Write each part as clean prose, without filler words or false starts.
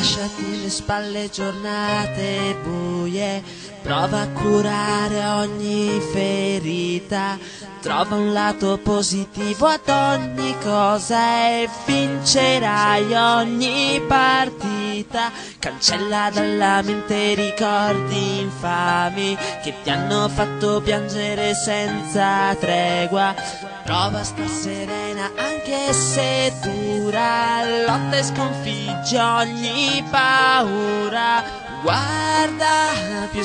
lasciati le spalle giornate buie, prova a curare ogni ferita, trova un lato positivo ad ogni cosa e vincerai ogni partita. Cancella dalla mente ricordi infami che ti hanno fatto piangere senza tregua. Prova a star serena anche se dura, lotta e sconfigge ogni paura. Guarda più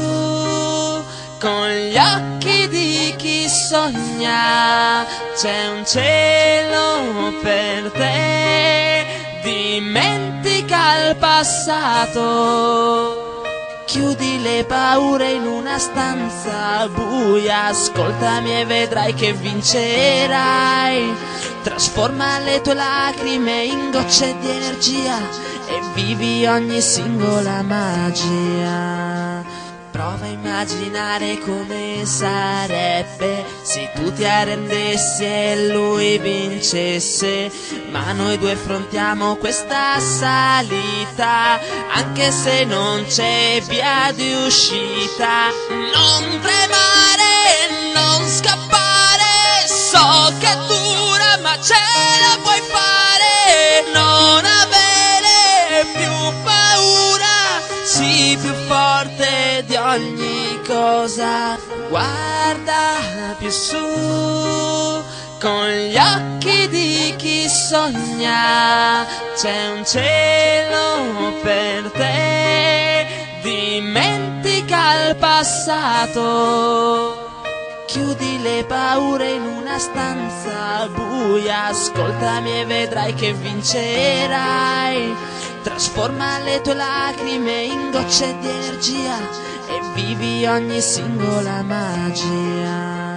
su con gli occhi di chi sogna, c'è un cielo per te, dimentica il passato. Chiudi le paure in una stanza buia, ascoltami e vedrai che vincerai. Trasforma le tue lacrime in gocce di energia e vivi ogni singola magia. Prova a immaginare come sarebbe se tu ti arrendessi e lui vincesse, ma noi due affrontiamo questa salita, anche se non c'è via di uscita. Non tremare, non scappare, so che è dura ma ce la puoi fare. Non avere più paura, sii più forte di ogni cosa. Guarda più su con gli occhi di chi sogna, c'è un cielo per te, dimentica il passato. Chiudi le paure in una stanza buia, ascoltami e vedrai che vincerai. Trasforma le tue lacrime in gocce di energia e vivi ogni singola magia.